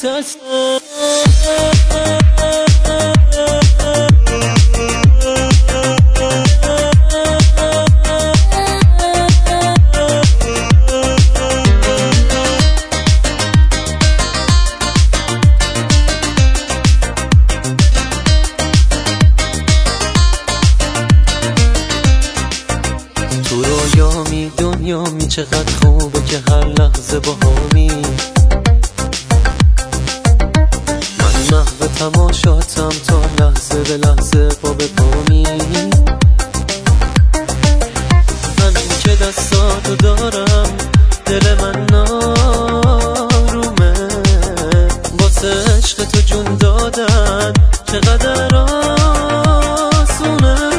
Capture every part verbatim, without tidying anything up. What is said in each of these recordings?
میترسم. تو رویامی دنیامی چقدر خوبه که هر لحظه باهامی. من محو تماشاتم تا لحظه به لحظه پا به پامی. من که دستاتو دارم دل من نارومه. واسه عشق تو جون دادن چقدر آسونه.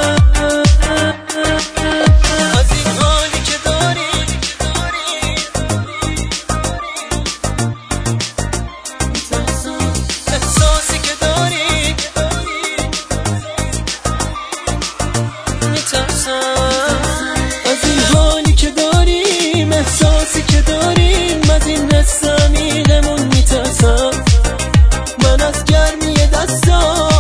از این حالی که داریم، احساسی که داریم، از این حس عمیقمون میترسم. من از گرمی دستات